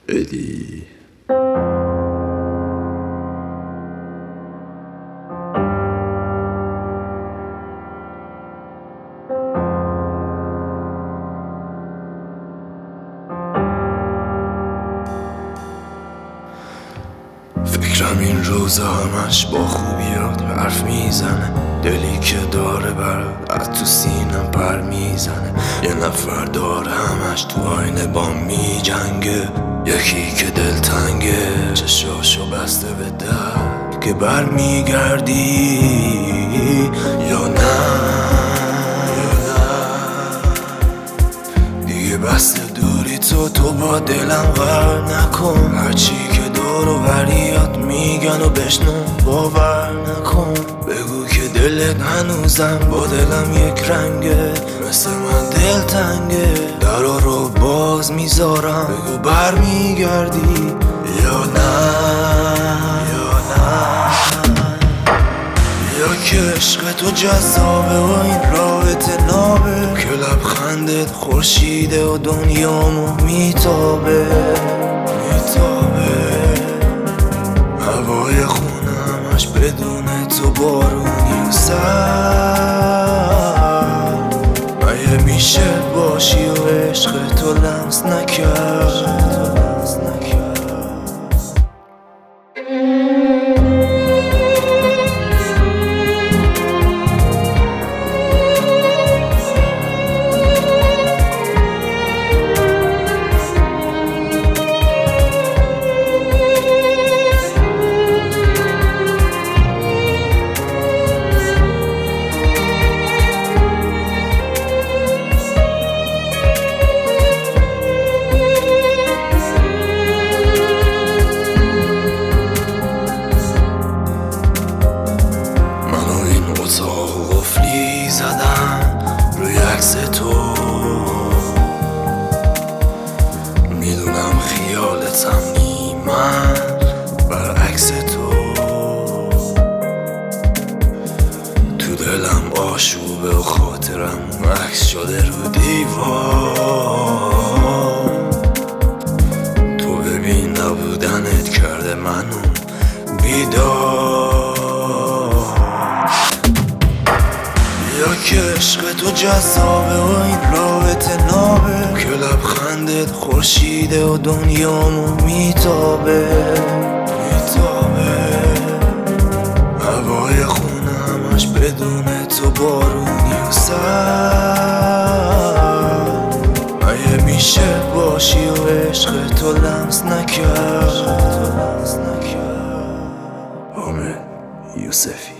ادی. فکرم این روزا همش با خوبیات حرف میزنه، دلی که داره برات از تو سینم پر میزنه. یه نفر داره همش تو آینه با میجنگه، یکی که دلتنگه چشاشو بسته به در که بر میگردی یا نه. دیگه بسته دوری تو با دلم غر نکن، هرچی که دور و بریات میگن و بشنو باور نکن. بگو که دلت هنوزم با دلم یک رنگه، مثل من دلتنگه. درا رو باز میذارم، بگو بر میگردی یا نه. یا که عشق تو جذابه و این رابطه نابه، که لبخندت خورشیده و دنیامو میتابه. هوای خونه همش بدون تو بارونی و سرد. مگه میشه باشی و عشق تو لمس نکرد. قفلی زدم روی عکس تو، میدونم خیالتم نی من برعکس تو. تو دلم آشوبه و خاطرم عکس شده رو دیوار. تو ببین نبودنت کرده منو بیدار. یا که عشق تو جذابه و این رابطه نابه، که لبخندت خورشیده و دنیامو میتابه. هوای خونه همش بدون تو بارونی و سرد. مگه میشه باشی و عشق تو لمس نکرد. حامد یوسفی.